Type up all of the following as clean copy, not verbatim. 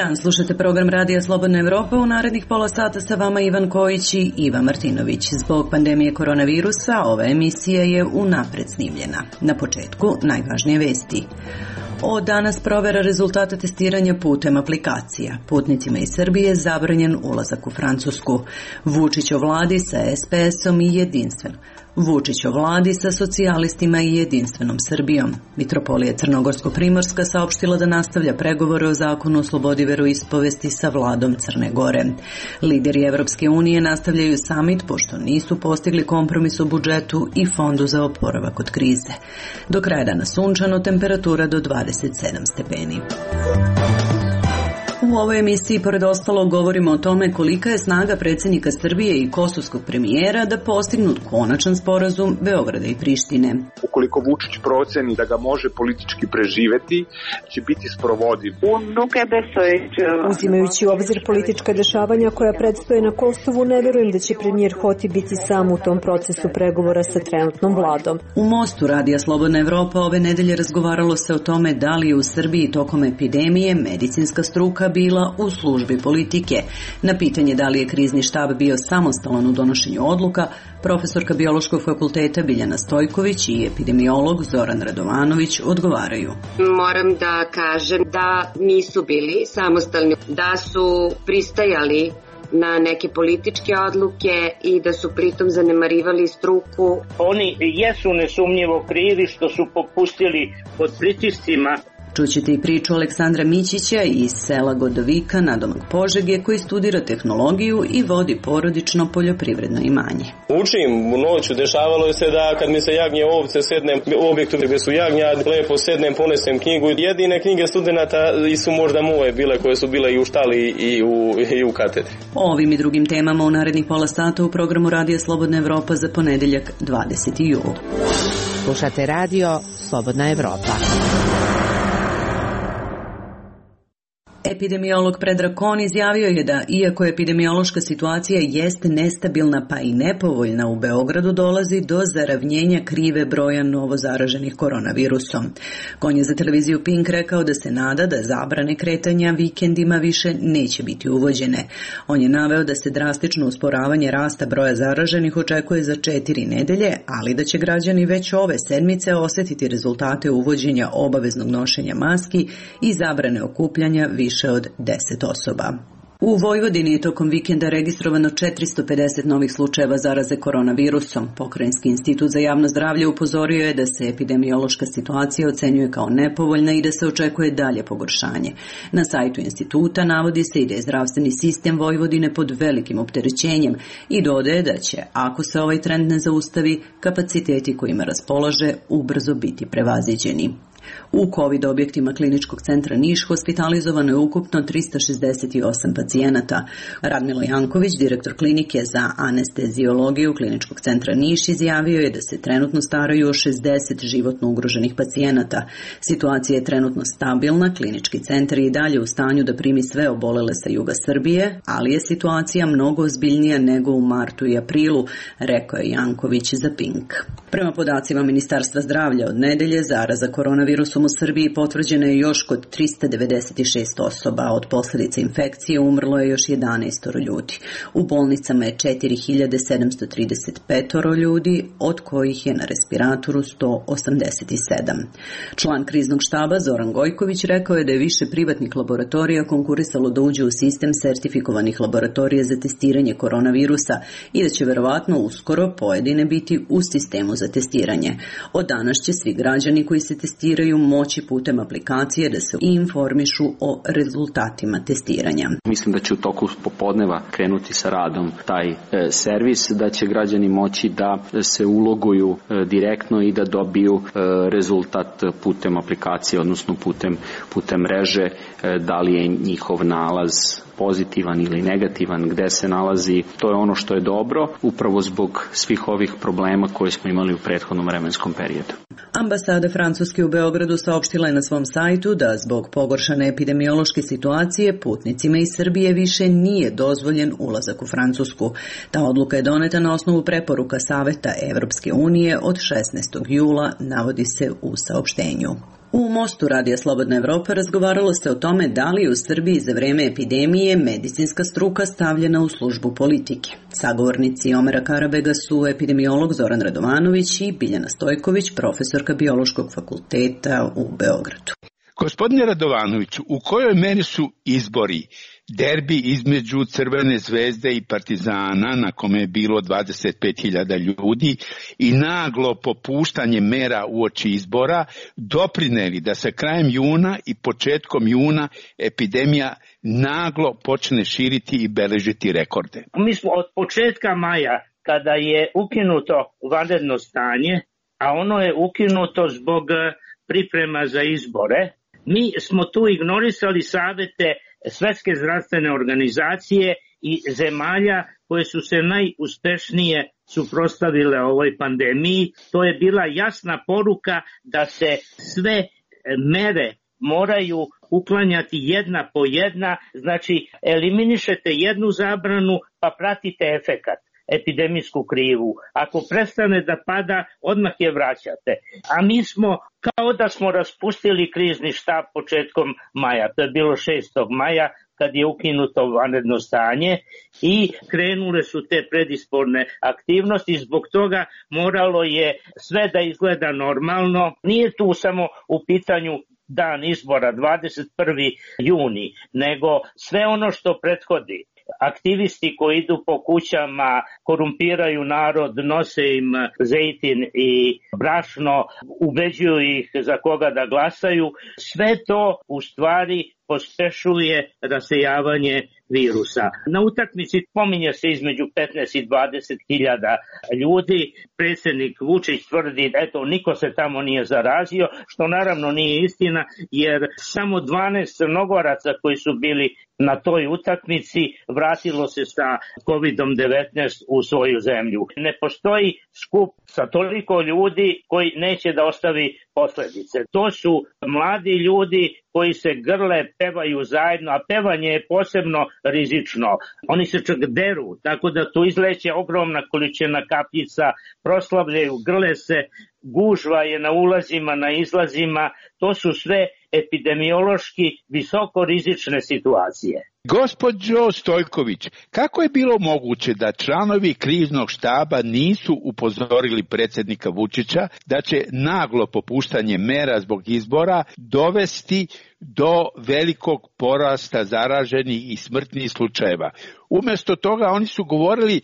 dan, slušate program Radija Slobodna Evropa. U narednih pola sata sa vama Ivan Kojić i Iva Martinović. Zbog pandemije koronavirusa ova emisija je unapred snimljena. Na početku najvažnije vesti. Od danas provera rezultata testiranja putem aplikacija. Putnicima iz Srbije zabranjen ulazak u Francusku. Vučić o vladi sa SPS-om i Jedinstvenom. Vučić o vladi sa socijalistima i Jedinstvenom Srbijom. Mitropolija Crnogorsko-Primorska saopštila da nastavlja pregovore o zakonu o slobodi veroispovesti sa vladom Crne Gore. Lideri Evropske unije nastavljaju samit pošto nisu postigli kompromis o budžetu i fondu za oporavak od krize. Do kraja dana sunčano, temperatura do 27 stepeni. U ovoj emisiji, pored ostalo, govorimo o tome kolika je snaga predsjednika Srbije i kosovskog premijera da postignu konačan sporazum Beograda i Prištine. Ukoliko Vučić proceni da ga može politički preživeti, će biti sprovodiv. Uzimajući u obzir politička dešavanja koja predstoje na Kosovu, ne verujem da će premijer Hoti biti sam u tom procesu pregovora sa trenutnom vladom. U Mostu Radija Slobodna Evropa ove nedelje razgovaralo se o tome da li je u Srbiji tokom epidemije medicinska struka bila u službi politike. Na pitanje da li je krizni štab bio samostalan u donošenju odluka, profesorka Biološkog fakulteta Biljana Stojković i epidemiolog Zoran Radovanović odgovaraju. Moram da kažem da nisu bili samostalni, da su pristajali na neke političke odluke i da su pritom zanemarivali struku. Oni jesu nesumnjivo krivi što su popustili pod pritiscima. Čućete i priču Aleksandra Mićića iz sela Godovika, nadomak Požege, koji studira tehnologiju i vodi porodično poljoprivredno imanje. Učim u noću, dešavalo se da kad mi se jagnje ovce, sednem u objektu gdje su jagnja, lepo sednem, ponesem knjigu. Jedine knjige studenata su možda moje bile, koje su bile i u štali i u katedri. O ovim i drugim temama u narednih pola sata u programu Radija Slobodna Evropa za ponedeljak 20. jul. Slušate Radio Slobodna Evropa. Epidemiolog Predrag Kon izjavio je da, iako epidemiološka situacija jeste nestabilna pa i nepovoljna u Beogradu, dolazi do zaravnjenja krive broja novozaraženih koronavirusom. Kon je za televiziju Pink rekao da se nada da zabrane kretanja vikendima više neće biti uvođene. On je naveo da se drastično usporavanje rasta broja zaraženih očekuje za 4 nedelje, ali da će građani već ove sedmice osjetiti rezultate uvođenja obaveznog nošenja maski i zabrane okupljanja više od 10 osoba. U Vojvodini je tokom vikenda registrovano 450 novih slučajeva zaraze koronavirusom. Pokrajinski institut za javno zdravlje upozorio je da se epidemiološka situacija ocenjuje kao nepovoljna i da se očekuje dalje pogoršanje. Na sajtu instituta navodi se i da je zdravstveni sistem Vojvodine pod velikim opterećenjem i dodaje da će, ako se ovaj trend ne zaustavi, kapaciteti kojima raspolaže ubrzo biti prevaziđeni. U COVID objektima Kliničkog centra Niš hospitalizovano je ukupno 368 pacijenata. Radmilo Janković, direktor klinike za anesteziologiju Kliničkog centra Niš, izjavio je da se trenutno staraju o 60 životno ugroženih pacijenata. Situacija je trenutno stabilna, klinički centar je i dalje u stanju da primi sve obolele sa juga Srbije, ali je situacija mnogo ozbiljnija nego u martu i aprilu, rekao je Janković za Pink. Prema podacima Ministarstva zdravlja od nedelje, zaraza koronavirusom u Srbiji potvrđena je još kod 396 osoba. Od posljedica infekcije umrlo je još 11 ljudi. U bolnicama je 4735 ljudi, od kojih je na respiratoru 187. Član kriznog štaba Zoran Gojković rekao je da je više privatnih laboratorija konkurisalo da uđe u sistem sertifikovanih laboratorija za testiranje koronavirusa i da će verovatno uskoro pojedine biti u sistemu za testiranje. Od danas će svi građani koji se testiraju moći putem aplikacije da se informišu o rezultatima testiranja. Mislim da će u toku popodneva krenuti sa radom taj servis, da će građani moći da se uloguju direktno i da dobiju rezultat putem aplikacije, odnosno putem mreže, da li je njihov nalaz pozitivan ili negativan, gde se nalazi. To je ono što je dobro, upravo zbog svih ovih problema koje smo imali u prethodnom vremenskom periodu. Ambasada Francuske u Beogradu saopštila je na svom sajtu da zbog pogoršane epidemiološke situacije putnicima iz Srbije više nije dozvoljen ulazak u Francusku. Ta odluka je doneta na osnovu preporuka Saveta Evropske unije od 16. jula, navodi se u saopštenju. U Mostu Radija Slobodna Evropa razgovaralo se o tome da li u Srbiji za vreme epidemije medicinska struka stavljena u službu politike. Sagovornici Omera Karabega su epidemiolog Zoran Radovanović i Biljana Stojković, profesorka Biološkog fakulteta u Beogradu. Gospodine Radovanoviću, u kojoj meri su izbori, derbi između Crvene zvezde i Partizana, na kome je bilo 25.000 ljudi, i naglo popuštanje mera uoči izbora doprineli da se krajem juna i početkom juna epidemija naglo počne širiti i beležiti rekorde? Mi smo od početka maja, kada je ukinuto vanredno stanje, a ono je ukinuto zbog priprema za izbore, mi smo tu ignorisali savete Svetske zdravstvene organizacije i zemalja koje su se najuspešnije suprotstavile ovoj pandemiji. To je bila jasna poruka da se sve mere moraju uklanjati jedna po jedna, znači eliminišete jednu zabranu pa pratite efekat, epidemijsku krivu. Ako prestane da pada, odmah je vraćate. A mi smo kao da smo raspustili krizni štab početkom maja. To je bilo 6. maja kad je ukinuto vanredno stanje i krenule su te predizborne aktivnosti. Zbog toga moralo je sve da izgleda normalno. Nije tu samo u pitanju dan izbora 21. juni, nego sve ono što prethodi. Aktivisti koji idu po kućama, korumpiraju narod, nose im zejtin i brašno, ubeđuju ih za koga da glasaju. Sve to u stvari pospešuje rasejavanje virusa. Na utakmici pominje se između 15 i 20 hiljada ljudi. Predsjednik Vučić tvrdi da niko se tamo nije zarazio, što naravno nije istina, jer samo 12 Crnogoraca koji su bili na toj utakmici vratilo se sa COVID-19 u svoju zemlju. Ne postoji skup sa toliko ljudi koji neće da ostavi posljedice. To su mladi ljudi koji se grle, pevaju zajedno, a pevanje je posebno rizično. Oni se čak deru, tako da tu izleće ogromna količina kapljica, proslavljaju, grle se, gužva je na ulazima, na izlazima. To su sve epidemiološki visoko rizične situacije. Gospođo Stojković, kako je bilo moguće da članovi kriznog štaba nisu upozorili predsjednika Vučića da će naglo popuštanje mera zbog izbora dovesti do velikog porasta zaraženih i smrtnih slučajeva? Umjesto toga oni su govorili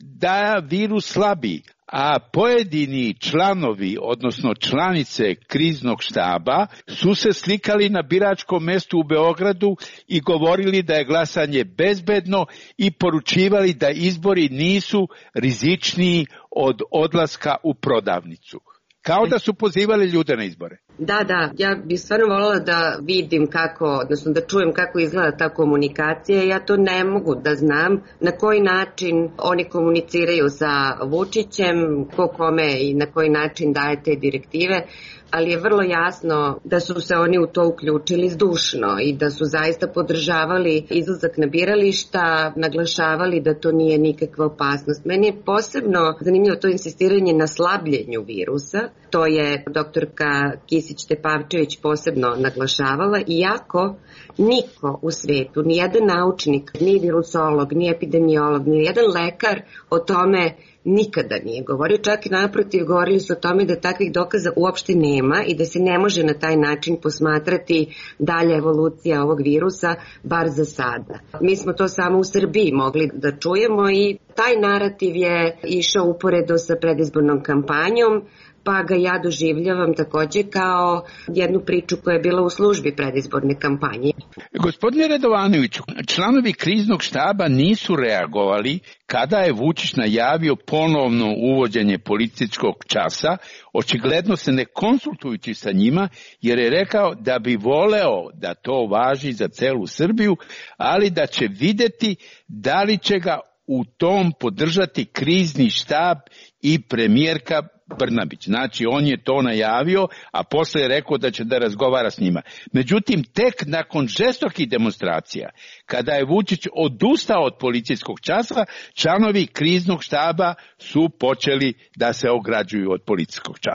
da virus slabi, a pojedini članovi, odnosno članice kriznog štaba, su se slikali na biračkom mjestu u Beogradu i govorili da je glasanje bezbedno i poručivali da izbori nisu rizičniji od odlaska u prodavnicu. Kao da su pozivali ljude na izbore. Da, ja bih stvarno voljela da vidim kako, odnosno da čujem kako izgleda ta komunikacija. Ja to ne mogu da znam na koji način oni komuniciraju sa Vučićem, ko kome i na koji način daje te direktive, ali je vrlo jasno da su se oni u to uključili zdušno i da su zaista podržavali izlazak na birališta, naglašavali da to nije nikakva opasnost. Meni je posebno zanimljivo to insistiranje na slabljenju virusa. To je doktorka Kisić-Tepavčević posebno naglašavala, iako niko u svetu, ni jedan naučnik, ni virusolog, ni epidemiolog, ni jedan lekar o tome nikada nije govorio, čak i naprotiv govorili su o tome da takvih dokaza uopšte nema i da se ne može na taj način posmatrati dalja evolucija ovog virusa, bar za sada. Mi smo to samo u Srbiji mogli da čujemo i taj narativ je išao uporedo sa predizbornom kampanjom, pa ga ja doživljavam takođe kao jednu priču koja je bila u službi predizborne kampanje. Gospodine Radovanoviću, članovi kriznog štaba nisu reagovali kada je Vučić najavio ponovno uvođenje policijskog časa, očigledno se ne konsultujući sa njima, jer je rekao da bi voleo da to važi za celu Srbiju, ali da će videti da li će ga u tom podržati krizni štab i premijerka Brnabić. Znači, on je to najavio, a posle je rekao da će da razgovara s njima. Međutim, tek nakon žestokih demonstracija, kada je Vučić odustao od policijskog časa, članovi kriznog štaba su počeli da se ograđuju od policijskog časa.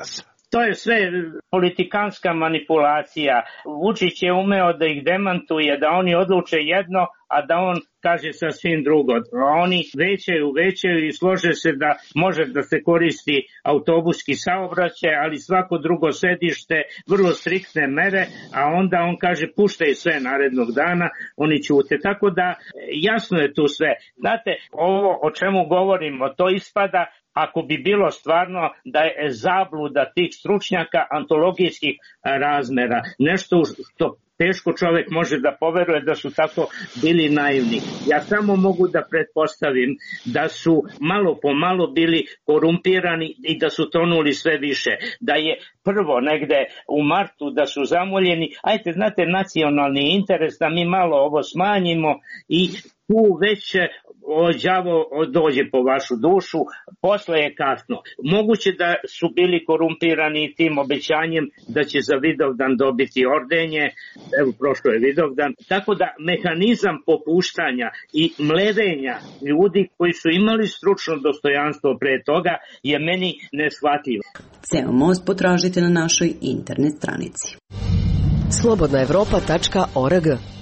To je sve politikanska manipulacija. Vučić je umeo da ih demantuje, da oni odluče jedno, a da on kaže sasvim drugo. Oni većaju i slože se da može da se koristi autobuski saobraćaj, ali svako drugo sedište, vrlo striktne mere, a onda on kaže puštaj sve narednog dana, oni ćute. Tako da jasno je tu sve. Znate, ovo o čemu govorimo, to ispada ako bi bilo stvarno da je zabluda tih stručnjaka antologijskih razmera. Nešto što teško čovjek može da poveruje da su tako bili naivni. Ja samo mogu da pretpostavim da su malo po malo bili korumpirani i da su tonuli sve više. Da je prvo negde u martu da su zamoljeni, ajte znate nacionalni interes da mi malo ovo smanjimo i tu već đavo dođe po vašu dušu, posle je kasno. Moguće da su bili korumpirani tim obećanjem da će za Vidovdan dobiti ordenje, evo prošlo je Vidovdan, tako da mehanizam popuštanja i mlevenja ljudi koji su imali stručno dostojanstvo pre toga je meni neshvatljivo. Ceo most potražite na našoj internet stranici. slobodnaevropa.org.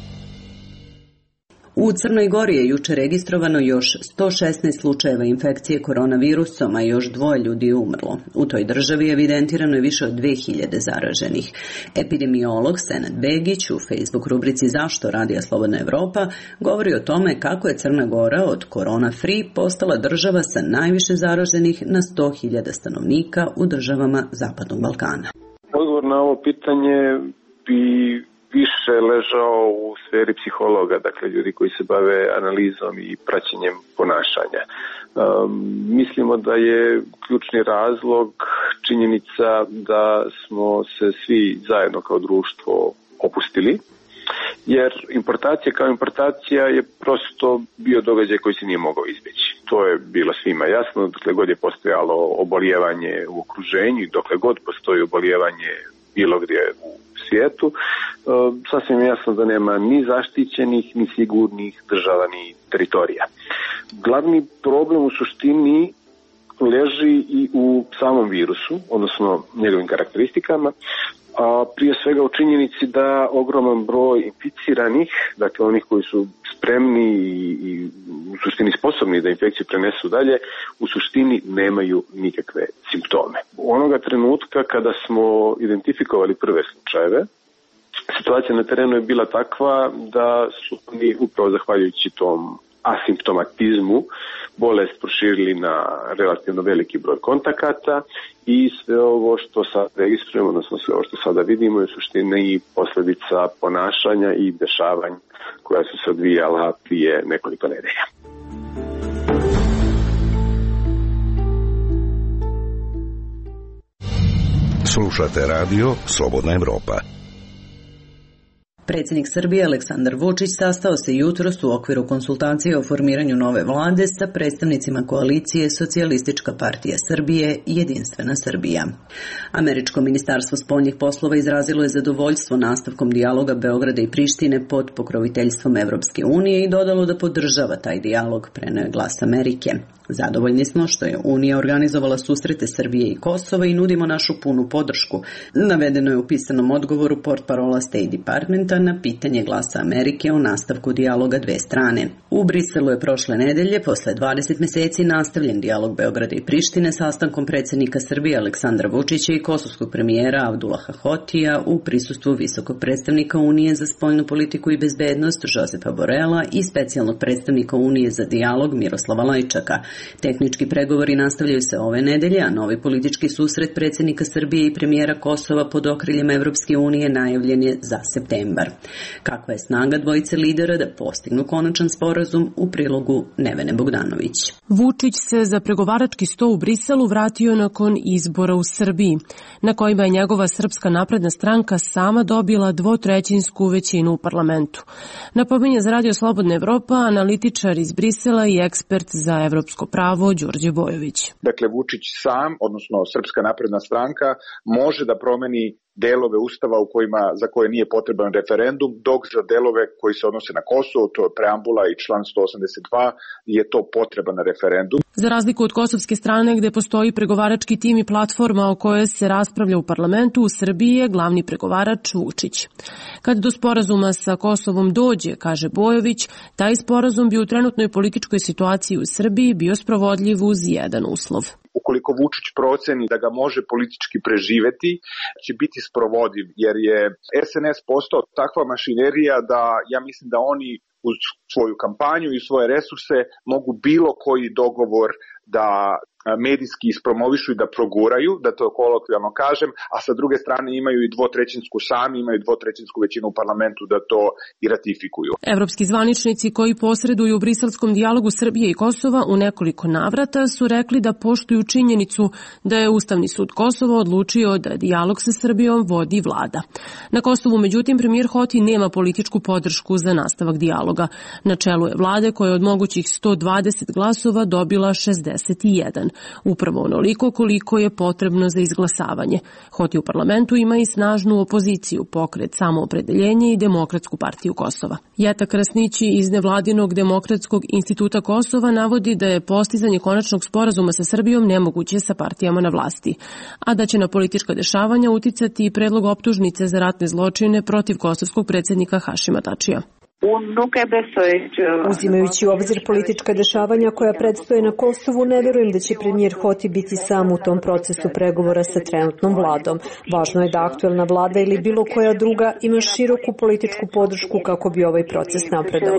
U Crnoj Gori je juče registrovano još 116 slučajeva infekcije koronavirusom, a još 2 ljudi je umrlo. U toj državi evidentirano je više od 2000 zaraženih. Epidemiolog Senad Begić u Facebook rubrici Zašto radija Slobodna Evropa govori o tome kako je Crna Gora od korona free postala država sa najviše zaraženih na 100.000 stanovnika u državama Zapadnog Balkana. Odgovor na ovo pitanje bi više ležao u sferi psihologa, dakle ljudi koji se bave analizom i praćenjem ponašanja. Mislimo da je ključni razlog činjenica da smo se svi zajedno kao društvo opustili, jer importacija kao importacija je prosto bio događaj koji se nije mogao izbjeći. To je bilo svima jasno, dokle god je postojalo obolijevanje u okruženju i dokle god postoji obolijevanje bilo gdje u svijetu, sasvim je jasno da nema ni zaštićenih, ni sigurnih država, ni teritorija. Glavni problem u suštini leži i u samom virusu, odnosno njegovim karakteristikama, a prije svega u činjenici da ogroman broj inficiranih, dakle onih koji su spremni i u suštini sposobni da infekciju prenesu dalje, u suštini nemaju nikakve simptome. Onoga trenutka kada smo identifikovali prve slučajeve, situacija na terenu je bila takva da su oni upravo zahvaljujući tom asimptomatizmu bolest proširili na relativno veliki broj kontakata i sve ovo što sad registrujemo, odnosno sve ovo što sada vidimo je u suštini i posljedica ponašanja i dešavanja koja su se odvijala prije nekoliko nedelja. Slušate radio Slobodna Evropa. Predsjednik Srbije Aleksandar Vučić sastao se jutros u okviru konsultacije o formiranju nove vlade sa predstavnicima koalicije Socijalistička partija Srbije i Jedinstvena Srbija. Američko ministarstvo spoljnih poslova izrazilo je zadovoljstvo nastavkom dijaloga Beograda i Prištine pod pokroviteljstvom Evropske unije i dodalo da podržava taj dijalog, preneo je Glas Amerike. Zadovoljni smo što je Unija organizovala susrete Srbije i Kosova i nudimo našu punu podršku, navedeno je u pisanom odgovoru portparola State Departmenta na pitanje Glasa Amerike o nastavku dijaloga dve strane. U Briselu je prošle nedelje, posle 20 meseci, nastavljen dijalog Beograda i Prištine sastankom predsjednika Srbije Aleksandra Vučića i kosovskog premijera Abdullaha Hotija u prisustvu visokog predstavnika Unije za spoljnu politiku i bezbednost Josefa Borela i specijalnog predstavnika Unije za dijalog Miroslava Lajčaka. Tehnički pregovori nastavljaju se ove nedelje, a novi politički susret predsjednika Srbije i premijera Kosova pod okriljem Evropske unije najavljen je za septembar. Kakva je snaga dvojice lidera da postignu konačan sporazum, u prilogu Nevene Bogdanović. Vučić se za pregovarački sto u Briselu vratio nakon izbora u Srbiji, na kojima je njegova Srpska napredna stranka sama dobila 2/3 većinu u parlamentu. Napominje za Radio Slobodna Evropa analitičar iz Brisela i ekspert za evropsko pravo Đorđe Bojović. Dakle, Vučić sam, odnosno Srpska napredna stranka, može da promeni delove Ustava za koje nije potreban referendum, dok za delove koji se odnose na Kosovo, to je preambula i član 182, je to potreban referendum. Za razliku od kosovske strane gde postoji pregovarački tim i platforma o kojoj se raspravlja u parlamentu, u Srbiji je glavni pregovarač Vučić. Kad do sporazuma sa Kosovom dođe, kaže Bojović, taj sporazum bi u trenutnoj političkoj situaciji u Srbiji bio sprovodljiv uz jedan uslov. Ukoliko Vučić proceni da ga može politički preživeti, će biti sprovodiv, jer je SNS postao takva mašinerija da ja mislim da oni uz svoju kampanju i svoje resurse mogu bilo koji dogovor da medijski ispromovišu i da proguraju, da to kolokvijalno kažem, a sa druge strane imaju i imaju dvotrećinsku većinu u parlamentu da to i ratifikuju. Evropski zvaničnici koji posreduju u briselskom dijalogu Srbije i Kosova u nekoliko navrata su rekli da poštuju činjenicu da je Ustavni sud Kosova odlučio da dijalog sa Srbijom vodi vlada. Na Kosovu, međutim, premijer Hoti nema političku podršku za nastavak dijaloga. Na čelu je vlade koja je od mogućih 120 glasova dobila 61. Upravo onoliko koliko je potrebno za izglasavanje. Hoti u parlamentu ima i snažnu opoziciju, Pokret Samoopredeljenje i Demokratsku partiju Kosova. Jeta Krasnići iz nevladinog Demokratskog instituta Kosova navodi da je postizanje konačnog sporazuma sa Srbijom nemoguće sa partijama na vlasti, a da će na politička dešavanja uticati i predlog optužnice za ratne zločine protiv kosovskog predsjednika Hašima Tačija. Uzimajući u obzir politička dešavanja koja predstoje na Kosovu, ne verujem da će premijer Hoti biti sam u tom procesu pregovora sa trenutnom vladom. Važno je da aktuelna vlada ili bilo koja druga ima široku političku podršku kako bi ovaj proces napredovao.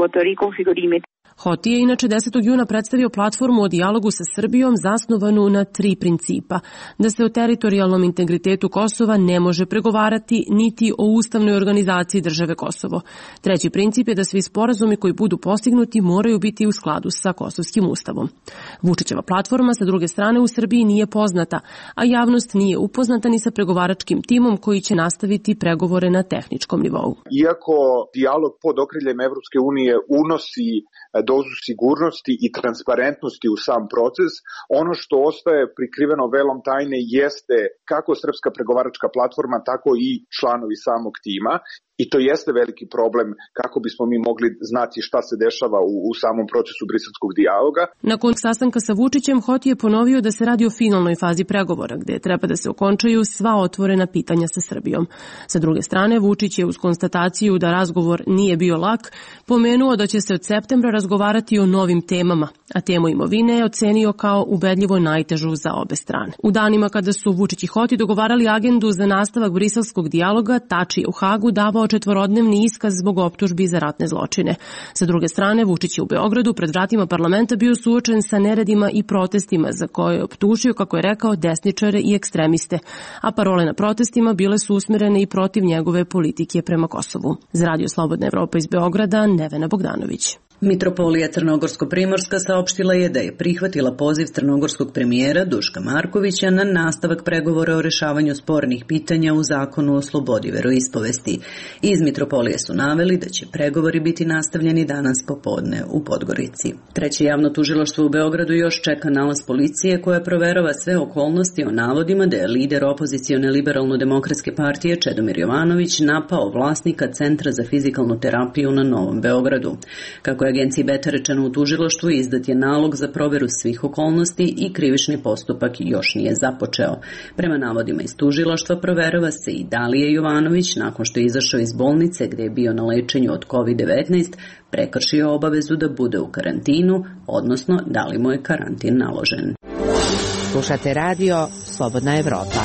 Hoti je inače 10. juna predstavio platformu o dijalogu sa Srbijom zasnovanu na 3 principa. Da se o teritorijalnom integritetu Kosova ne može pregovarati niti o ustavnoj organizaciji države Kosovo. Treći princip je da svi sporazumi koji budu postignuti moraju biti u skladu sa kosovskim ustavom. Vučićeva platforma sa druge strane u Srbiji nije poznata, a javnost nije upoznata ni sa pregovaračkim timom koji će nastaviti pregovore na tehničkom nivou. Iako dijalog pod okriljem Evropske unije unosi dozu sigurnosti i transparentnosti u sam proces, ono što ostaje prikriveno velom tajne jeste kako srpska pregovaračka platforma, tako i članovi samog tima. I to jeste veliki problem kako bismo mi mogli znati šta se dešava u samom procesu briselskog dijaloga. Nakon sastanka sa Vučićem, Hoti je ponovio da se radi o finalnoj fazi pregovora, gde treba da se okončaju sva otvorena pitanja sa Srbijom. Sa druge strane, Vučić je uz konstataciju da razgovor nije bio lak, pomenuo da će se od septembra razgovarati o novim temama, a temu imovine je ocenio kao ubedljivo najtežu za obe strane. U danima kada su Vučić i Hoti dogovarali agendu za nastavak briselskog dijaloga, Tači je u Hagu davao 4-dnevni iskaz zbog optužbi za ratne zločine. Sa druge strane, Vučić je u Beogradu pred vratima parlamenta bio suočen sa neredima i protestima za koje je optužio, kako je rekao, desničare i ekstremiste, a parole na protestima bile su usmerene i protiv njegove politike prema Kosovu. Za Radio Slobodna Evropa iz Beograda, Nevena Bogdanović. Mitropolija Crnogorsko-Primorska saopštila je da je prihvatila poziv crnogorskog premijera Duška Markovića na nastavak pregovora o rešavanju spornih pitanja u zakonu o slobodi veroispovesti. Iz Mitropolije su naveli da će pregovori biti nastavljeni danas popodne u Podgorici. Treće javno tužilaštvo u Beogradu još čeka nalaz policije koja proverava sve okolnosti o navodima da je lider opozicione liberalno-demokratske partije Čedomir Jovanović napao vlasnika Centra za fizikalnu terapiju na Novom Beogradu. Kako je agenciji Beta rečeno u tužilaštvu, izdat je nalog za proveru svih okolnosti i krivični postupak još nije započeo. Prema navodima iz tužilaštva proverava se i da li je Jovanović, nakon što je izašao iz bolnice gde je bio na lečenju od COVID-19, prekršio obavezu da bude u karantinu, odnosno da li mu je karantin naložen. Slušate radio Slobodna Evropa.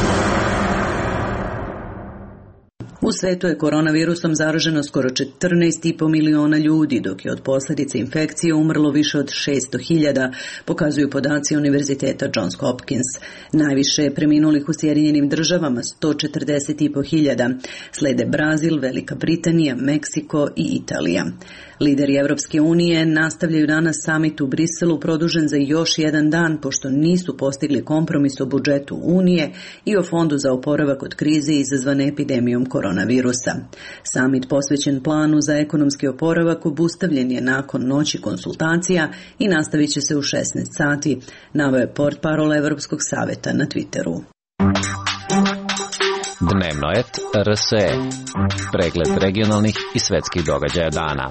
U svetu je koronavirusom zaraženo skoro 14,5 miliona ljudi, dok je od posljedice infekcije umrlo više od 600.000, pokazuju podaci Univerziteta Johns Hopkins. Najviše je preminulih u Sjedinjenim Državama, 140.500. Slede Brazil, Velika Britanija, Meksiko i Italija. Lideri Evropske unije nastavljaju danas samit u Briselu produžen za još jedan dan, pošto nisu postigli kompromis o budžetu Unije i o fondu za oporavak od krize izazvane epidemijom koronavirusa. Samit posvećen planu za ekonomski oporavak obustavljen je nakon noći konsultacija i nastavit će se u 16 sati, naveo je portparol Evropskog saveta na Twitteru. Dnevnoet RSE. Pregled regionalnih i svetskih događaja dana.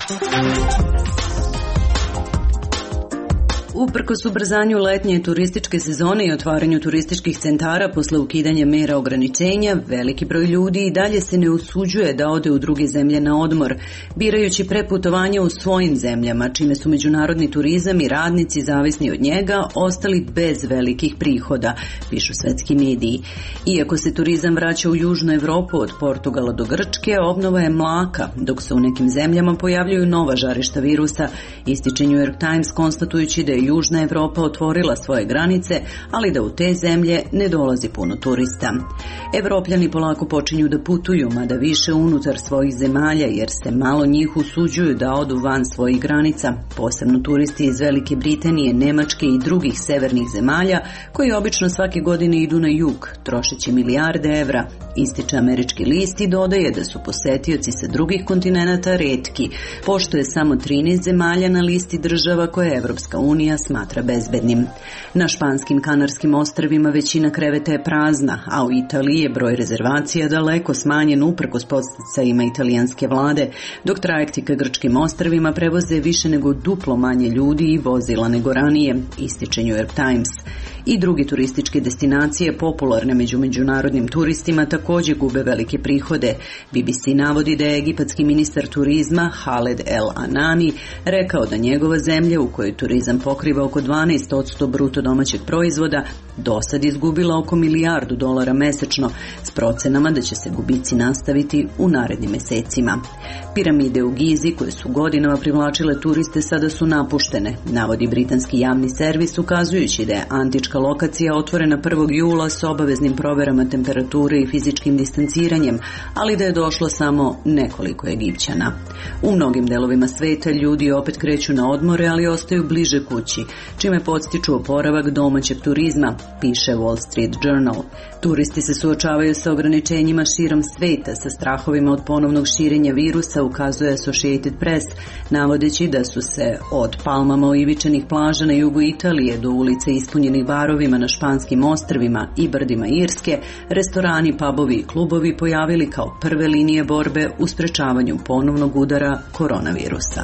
Uprkos ubrzanju letnje turističke sezone i otvaranju turističkih centara posle ukidanja mera ograničenja, veliki broj ljudi i dalje se ne usuđuje da ode u druge zemlje na odmor, birajući preputovanje u svojim zemljama, čime su međunarodni turizam i radnici zavisni od njega ostali bez velikih prihoda, pišu svetski mediji. Iako se turizam vraća u Južnu Evropu od Portugala do Grčke, obnova je mlaka, dok se u nekim zemljama pojavljuju nova žarišta virusa, ističe New York Times konstatujući da je Južna Evropa otvorila svoje granice, ali da u te zemlje ne dolazi puno turista. Evropljani polako počinju da putuju, mada više unutar svojih zemalja, jer se malo njih usuđuju da odu van svojih granica, posebno turisti iz Velike Britanije, Nemačke i drugih severnih zemalja, koji obično svake godine idu na jug, trošeći milijarde evra, ističe američki list i dodaje da su posetioci sa drugih kontinenata retki, pošto je samo 13 zemalja na listi država koje Evropska unija smatra bezbednim. Na španskim Kanarskim ostrvima većina kreveta je prazna, a u Italiji je broj rezervacija daleko smanjen uprkos podsticajima italijanske vlade, dok trajekti ka grčkim ostrvima prevoze više nego duplo manje ljudi i vozila nego ranije, ističe New York Times. I drugi turističke destinacije popularne među međunarodnim turistima također gube velike prihode. BBC navodi da je egipatski ministar turizma Khaled El Anani rekao da njegova zemlja, u kojoj turizam pokriva oko 12% bruto domaćeg proizvoda, dosad izgubila oko $1 milijardu mesečno, s procenama da će se gubici nastaviti u narednim mesecima. Piramide u Gizi, koje su godinama privlačile turiste, sada su napuštene, navodi britanski javni servis, ukazujući da je antička lokacija otvorena 1. jula s obaveznim proverama temperature i fizičkim distanciranjem, ali da je došlo samo nekoliko Egipćana. U mnogim delovima sveta ljudi opet kreću na odmore, ali ostaju bliže kući, čime podstiču oporavak domaćeg turizma, piše Wall Street Journal. Turisti se suočavaju sa ograničenjima širom sveta, sa strahovima od ponovnog širenja virusa, ukazuje Associated Press, navodeći da su se od palmama oivičenih plaža na jugu Italije do ulice ispunjenih barovima na španskim ostrvima i brdima Irske, restorani, pubovi i klubovi pojavili kao prve linije borbe u sprečavanju ponovnog udara koronavirusa.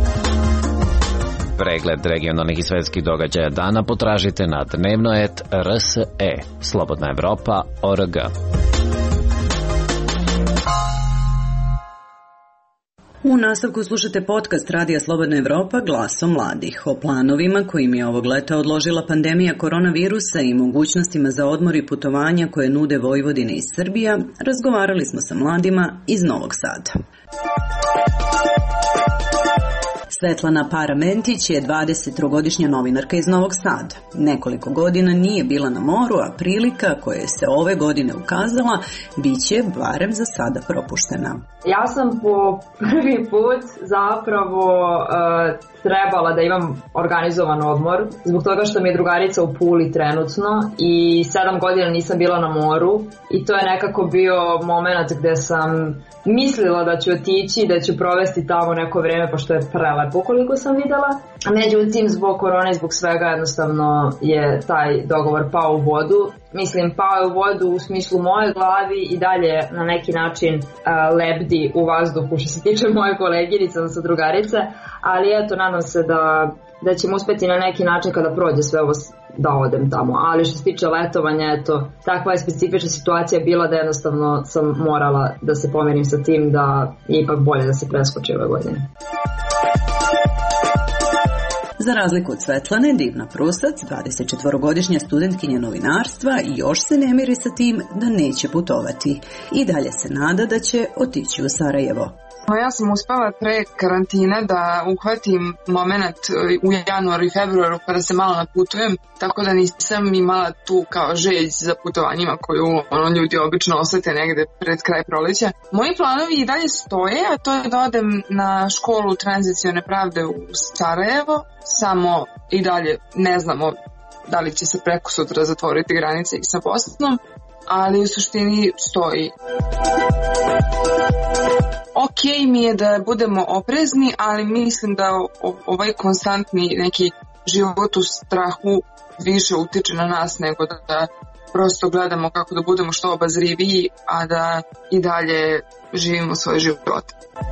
Pregled regionalnih i svetskih događaja dana potražite na Dnevnoet RSE, Slobodna Evropa.org. U nastavku slušate podcast Radija Slobodna Evropa Glasom mladih. O planovima kojim je ovog leta odložila pandemija koronavirusa i mogućnostima za odmor i putovanja koje nude Vojvodina i Srbija, razgovarali smo sa mladima iz Novog Sada. Svetlana Paramentić je 23-godišnja novinarka iz Novog Sada. Nekoliko godina nije bila na moru, a prilika koja je se ove godine ukazala bit će barem za sada propuštena. Ja sam po prvi put zapravo trebala da imam organizovan odmor zbog toga što mi je drugarica u Puli trenutno i 7 godina nisam bila na moru i to je nekako bio moment gde sam mislila da ću otići i da ću provesti tamo neko vreme pošto je prelepo koliko sam videla. Međutim, zbog korone i zbog svega jednostavno je taj dogovor pao u vodu. Mislim, pao je u vodu u smislu moje glavi i dalje na neki način lebdi u vazduhu što se tiče moje koleginice, odnosno drugarice, ali eto, nadam se da ćemo uspeti na neki način kada prođe sve ovo da odem tamo. Ali što se tiče letovanja, eto, takva je specifična situacija bila da jednostavno sam morala da se pomirim sa tim da je ipak bolje da se preskoči ove godine. Za razliku od Svetlane, Divna Prusac, 24-godišnja studentkinja novinarstva, još se ne miri sa tim da neće putovati. I dalje se nada da će otići u Sarajevo. Ja sam uspela pre karantine da uhvatim moment u januaru i februaru kada se malo naputujem, tako da nisam imala tu kao želj za putovanjima koju ljudi obično osete negde pred kraj proleća. Moji planovi i dalje stoje, a to je da odem na školu tranzicione pravde u Sarajevo, samo i dalje ne znamo da li će se preko sutra zatvoriti granice i sa Bosnom, ali u suštini stoji. Ok mi je da budemo oprezni, ali mislim da ovaj konstantni neki život u strahu više utiče na nas nego da prosto gledamo kako da budemo što obazriviji, a da i dalje živimo svoje živote.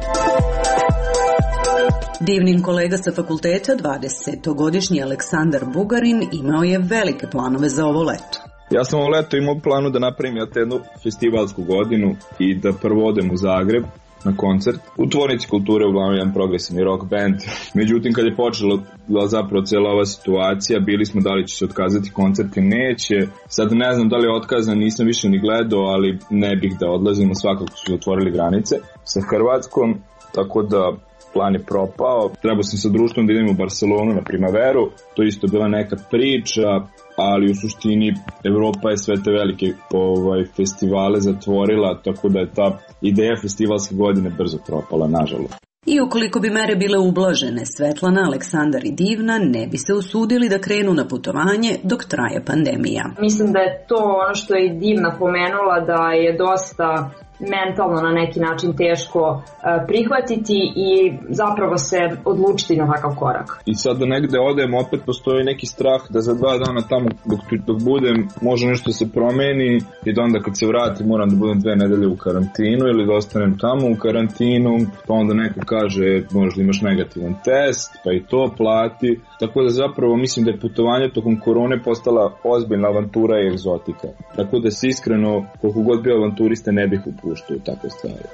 Divnin kolega sa fakulteta, 20-godišnji Aleksandar Bugarin, imao je velike planove za ovo leto. Ja sam ovo leto imao planu da napravim jednu festivalsku godinu i da prvo odem u Zagreb na koncert. U Tvornici kulture uglavnom jedan progresivni rock band. Međutim, kad je počela zapravo cijela ova situacija, bili smo da li će se otkazati koncert ili neće. Sad ne znam da li je otkazan, nisam više ni gledao, ali ne bih da odlazimo, svakako su zatvorili granice sa Hrvatskom, tako da plan je propao. Trebao sam sa društvom da idem u Barcelonu na Primaveru, to isto bila neka priča, ali u suštini Evropa je sve te velike festivale zatvorila, tako da je ta ideja festivalske godine brzo propala, nažalost. I ukoliko bi mere bile ublažene, Svetlana, Aleksandar i Divna ne bi se usudili da krenu na putovanje dok traje pandemija. Mislim da je to ono što je Divna pomenula, da je dosta mentalno na neki način teško prihvatiti i zapravo se odlučiti na takav korak. I sad da negde odem, opet postoji neki strah da za 2 dana tamo dok budem može nešto se promeni i da onda kad se vratim moram da budem 2 nedelje u karantinu ili da ostanem tamo u karantinu, pa onda neko kaže možda imaš negativan test, pa i to plati. Tako da zapravo mislim da je putovanje tokom korone postala ozbiljna avantura i egzotika. Tako da se iskreno, koliko god bio avanturista, ne bih upuštao u takve stvari.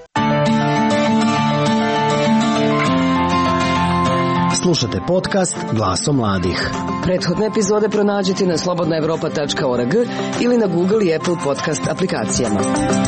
Slušate podcast Glaso mladih. Prethodne epizode pronađite na slobodnaevropa.org ili na Google i Apple podcast aplikacijama.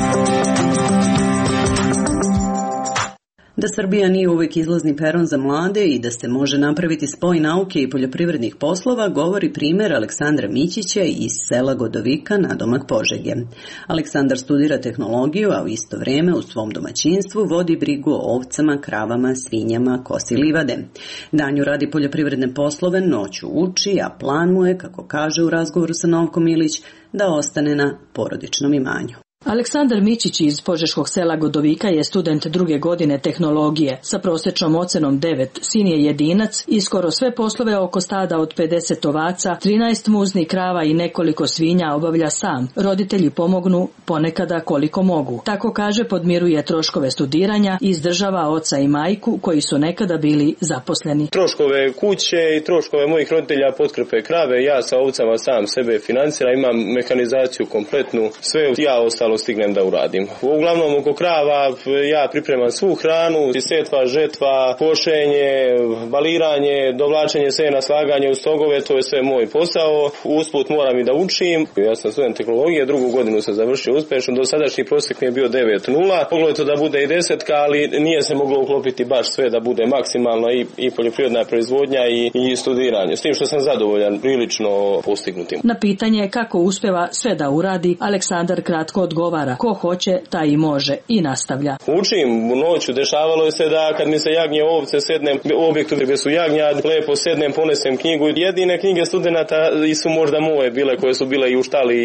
Da Srbija nije uvek izlazni peron za mlade i da se može napraviti spoj nauke i poljoprivrednih poslova, govori primer Aleksandra Mićića iz sela Godovika nadomak Požege. Aleksandar studira tehnologiju, a u isto vreme u svom domaćinstvu vodi brigu o ovcama, kravama, svinjama, kosi livade. Danju radi poljoprivredne poslove, noću uči, a plan mu je, kako kaže u razgovoru sa Novkom Ilić, da ostane na porodičnom imanju. Aleksandar Mićić iz požeškog sela Godovika je student 2. godine tehnologije. Sa prosječnom ocenom 9, sin je jedinac i skoro sve poslove oko stada od 50 ovaca, 13 muznih krava i nekoliko svinja obavlja sam. Roditelji pomognu ponekada koliko mogu. Tako kaže, podmiruje troškove studiranja i izdržava oca i majku koji su nekada bili zaposleni. Troškove kuće i troškove mojih roditelja potkrpe krave, ja sa ovcama sam sebe financiram, imam mehanizaciju kompletnu, sve ja ostalo stignem da uradim. Uglavnom oko krava ja pripremam svu hranu, setva, žetva, košenje, baliranje, dovlačenje sena, slaganje u stogove, to je sve moj posao. Usput moram i da učim. Ja sam student tehnologije, 2. godinu sam završio uspešno, dosadašnji prosjek mi je bio 9.0. Moglo je to da bude i 10, ali nije se moglo uklopiti baš sve da bude maksimalno i poljoprivredna proizvodnja i studiranje. S tim što sam zadovoljan prilično postignutim. Na pitanje kako uspeva sve da uradi, Aleksandar kratko odgovara: ko hoće, taj i može, i nastavlja. Učim u noću, dešavalo je se da kad mi se jagnje ovce sednem u objektu gdje su jagnjad, lepo sednem, ponesem knjigu. Jedine knjige studenata su možda moje bile koje su bile i u štali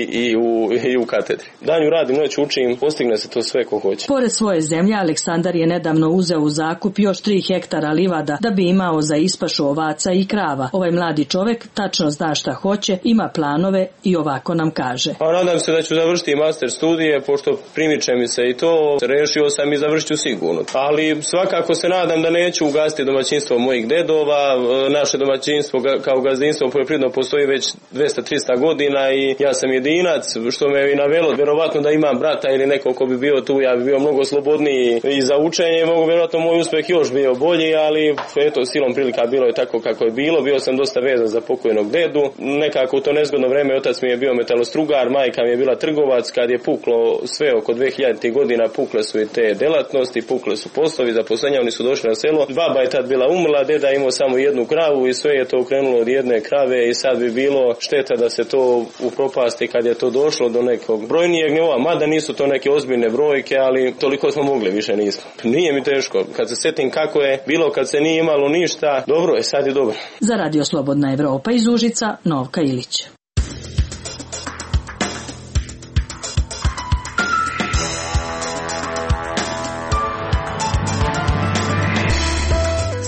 i u katedri. Danju radim, noću učim, postigne se to sve ko hoće. Pored svoje zemlje, Aleksandar je nedavno uzeo u zakup još 3 hektara livada da bi imao za ispašu ovaca i krava. Ovaj mladi čovek tačno zna šta hoće, ima planove i ovako nam kaže. Nadam se da ću završiti master studije, pošto primiče mi se i to, rešio sam i završit ću sigurno. Ali svakako se nadam da neću ugasiti domaćinstvo mojih dedova. Naše domaćinstvo kao gazdinstvo poljoprivredno postoji već 200-300 godina i ja sam jedinac, što me i navelo vjerovatno da imam brata ili neko ko bi bio tu, ja bi bio mnogo slobodniji i za učenje, mogu vjerovatno moj uspeh još bio bolji, ali eto, silom prilika bilo je tako kako je bilo. Bio sam dosta vezan za pokojnog dedu. Nekako u to nezgodno vreme otac mi je bio metalostrugar, majka mi je bila trgovac. Kad je puklo sve oko 2000. godina, pukle su i te delatnosti, pukle su poslovi, zaposlenja, oni su došli na selo. Baba je tad bila umrla, deda imao samo jednu kravu i sve je to krenulo od jedne krave i sad bi bilo šteta da se to upropasti kad je to došlo do nekog brojnijeg nivoa, mada nisu to neke ozbiljne brojke, ali toliko smo mogli, više nismo. Nije mi teško, kad se setim kako je bilo kad se nije imalo ništa, dobro je, sad je dobro. Za Radio Slobodna Evropa iz Užica, Novka Ilić.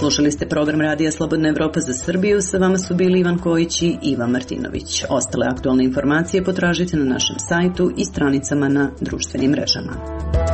Slušali ste program Radija Slobodna Evropa za Srbiju, sa vama su bili Ivan Kojić i Ivan Martinović. Ostale aktualne informacije potražite na našem sajtu i stranicama na društvenim mrežama.